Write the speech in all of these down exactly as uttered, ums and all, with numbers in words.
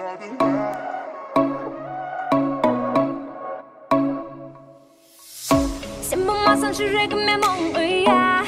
Sen bulmazsan yüreğime mum uyuya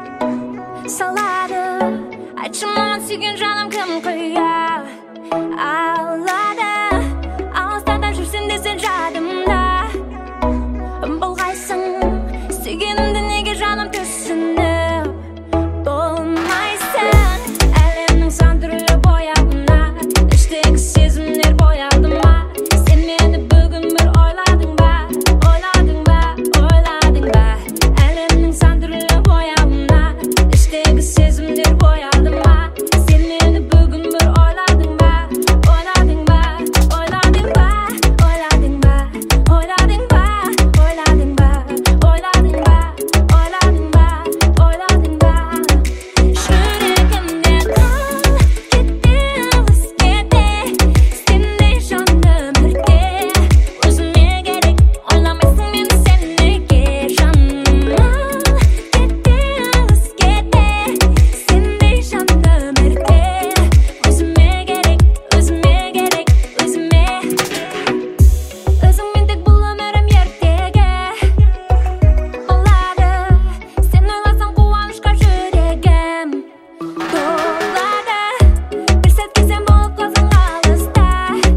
Saladı Açımdan suyun canım kım kuyuya Ağladı Ağızlardan жүрсен de sen жадымда Болғайсың Сүйгенімді неге жаным түсініп Болмайсың Әлемнің сан түрлі бояуына Іштегі сезімдер боялды ма Сен мені бүгін бір ойладың ба Ойладың ба, ойладың ба Әлемнің сан түрлі бояуына Іштегі сезімдер боялды ма Сен мені бүгін бір ойладың ба Ойладың ба, ойладың ба Ойладың ба, ойладың ба Ойладың ба, ойладың ба Ойладың ба, ойладың ба Жүрегімде қал кетті өзгеде Сендей жанды бірде Өзіме керек ойламайсың мені сен неге жаным кетті өзгеде Сендей жанды бірде Өзіме керек, өзіме керек, өзіме Өзіңмен тек бұл өмірім ертегі Болады Сен ойласаң қуанышқа жүрегім толады Бір сәтке сен болып қалсаң алыста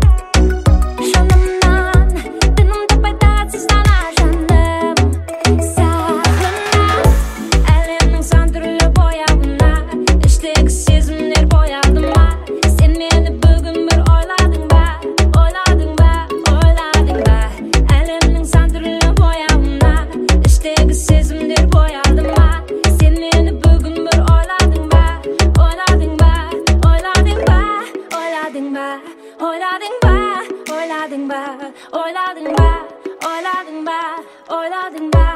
Жанымнан тыным таппай тағатсыздана жаным Сағынам Әлемнің сан түрлі бояуына Іштегі сезімдер боялды ма Сен мені бүгін бір ойладың ба Ойладың ба, ойладың ба Әлемнің сан түрлі бояуына Іштегі сезімдер боялды ма Сен мені бүгін бір ойладың ба Ойладың ба, ойладың ба Ойладың ба, ойладың ба Ойладың ба, ойладың ба Ойладың ба, ойладың ба